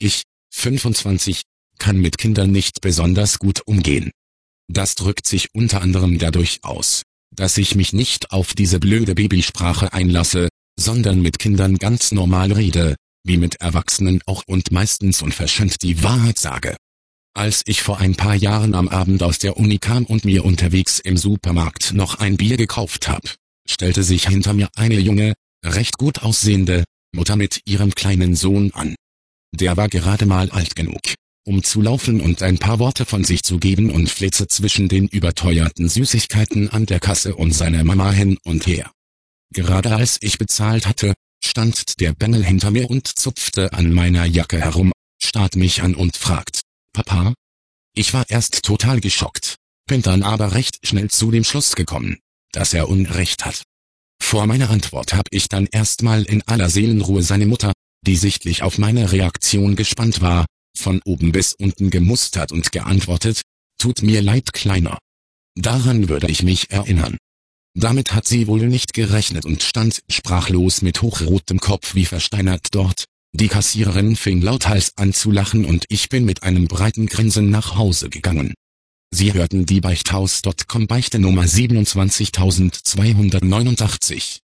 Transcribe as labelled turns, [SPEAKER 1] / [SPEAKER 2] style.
[SPEAKER 1] Ich, 25, kann mit Kindern nicht besonders gut umgehen. Das drückt sich unter anderem dadurch aus, dass ich mich nicht auf diese blöde Babysprache einlasse, sondern mit Kindern ganz normal rede, wie mit Erwachsenen auch und meistens unverschämt die Wahrheit sage. Als ich vor ein paar Jahren am Abend aus der Uni kam und mir unterwegs im Supermarkt noch ein Bier gekauft hab, stellte sich hinter mir eine junge, recht gut aussehende Mutter mit ihrem kleinen Sohn an. Der war gerade mal alt genug, um zu laufen und ein paar Worte von sich zu geben und flitzte zwischen den überteuerten Süßigkeiten an der Kasse und seiner Mama hin und her. Gerade als ich bezahlt hatte, stand der Bengel hinter mir und zupfte an meiner Jacke herum, starrt mich an und fragt: Papa? Ich war erst total geschockt, bin dann aber recht schnell zu dem Schluss gekommen, dass er Unrecht hat. Vor meiner Antwort hab ich dann erstmal in aller Seelenruhe seine Mutter, die sichtlich auf meine Reaktion gespannt war, von oben bis unten gemustert und geantwortet: Tut mir leid, Kleiner. Daran würde ich mich erinnern. Damit hat sie wohl nicht gerechnet und stand sprachlos mit hochrotem Kopf wie versteinert dort. Die Kassiererin fing lauthals an zu lachen und ich bin mit einem breiten Grinsen nach Hause gegangen. Sie hörten die Beichthaus.com Beichte Nummer 27289.